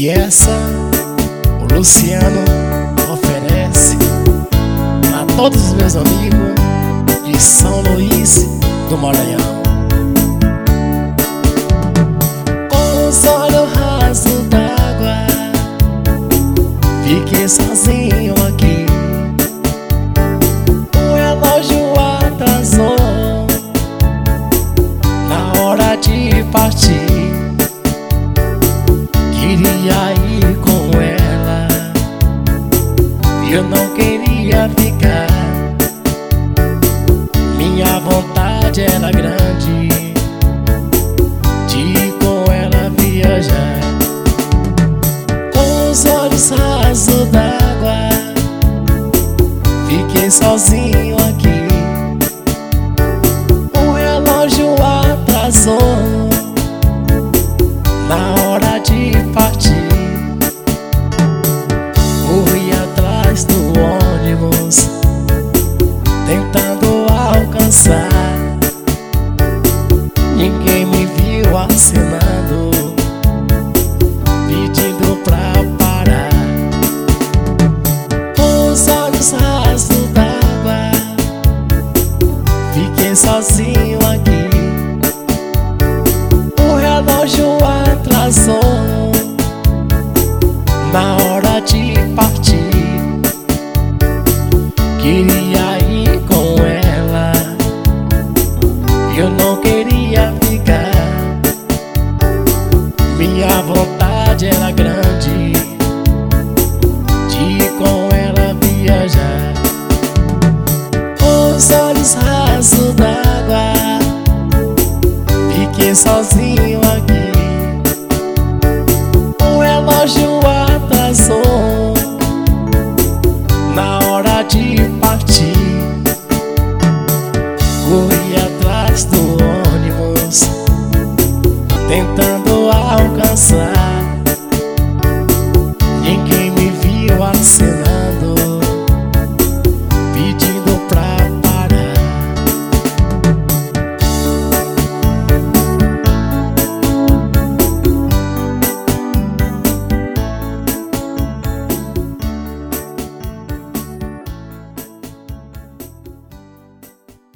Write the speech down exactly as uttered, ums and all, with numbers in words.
E essa o Luciano oferece a todos os meus amigos de São Luís do Maranhão. Com os olhos rasos d'água, fiquei sozinho aqui. O relógio atrasou na hora de partir. Queria ir com ela, eu não queria ficar. Minha vontade era grande de ir com ela viajar. Com os olhos rasos d'água, fiquei sozinho aqui. O relógio atrasou na hora de partir. Corri atrás do ônibus, tentando alcançar. Ninguém me viu acenando, pedindo pra parar. Com os olhos rasos d'água, fiquei sozinho aqui. O relógio atrasou na hora de partir. Queria ir com ela, eu não queria ficar. Minha vontade era grande de ir com ela viajar. Com os olhos rasos d'água, fiquei sozinho